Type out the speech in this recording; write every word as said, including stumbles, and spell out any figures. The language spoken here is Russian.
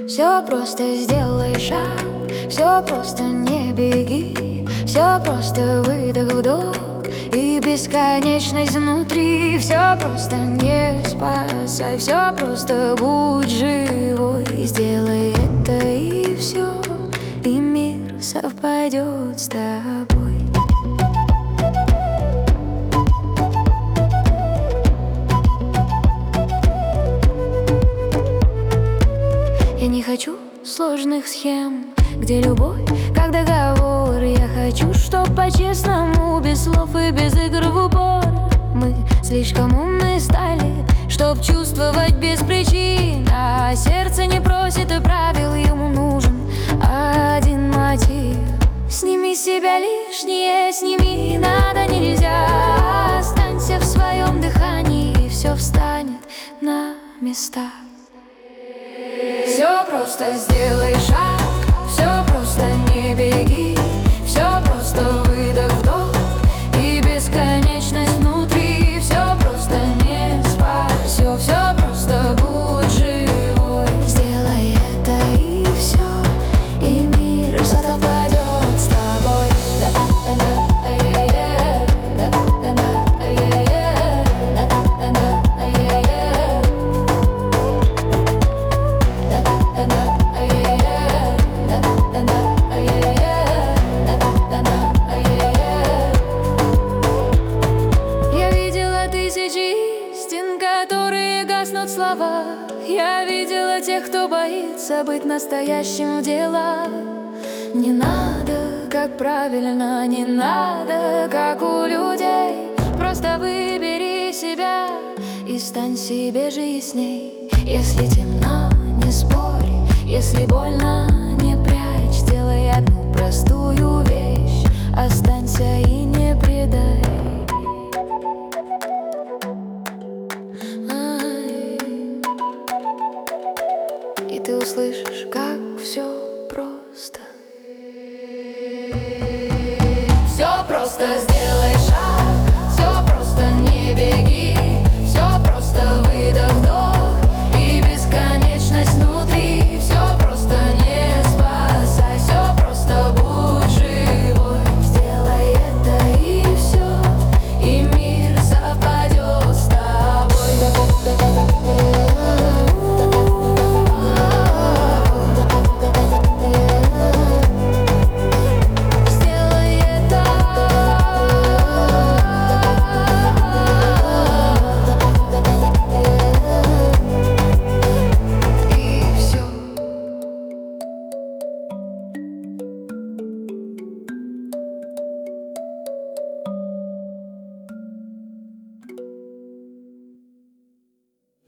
Все просто сделай шаг, все просто не беги, все просто выдох, вдох и бесконечность внутри. Все просто не спасай, все просто будь живой. Сделай это и все, и мир совпадет с тобой. Я не хочу сложных схем, где любовь как договор. Я хочу, чтоб по-честному, без слов и без игр в упор. Мы слишком умны стали, чтоб чувствовать без причин, а сердце не просит и правил, ему нужен один мотив. Сними с себя лишнее, сними, надо, нельзя. Останься в своем дыхании, и все встанет на места. Все просто сделай шаг, все просто не беги, все просто выдох, вдох и бесконечность внутри. Все просто не спать, все, все просто будь живой. Сделай это и все, и мир совпадет с тобой. Которые гаснут слова. Я видела тех, кто боится быть настоящим в делах. Не надо, как правильно, не надо, как у людей. Просто выбери себя и стань себе же ясней. Если темно, не спорь, если больно, не прячь. Сделай одну простую вещь, останься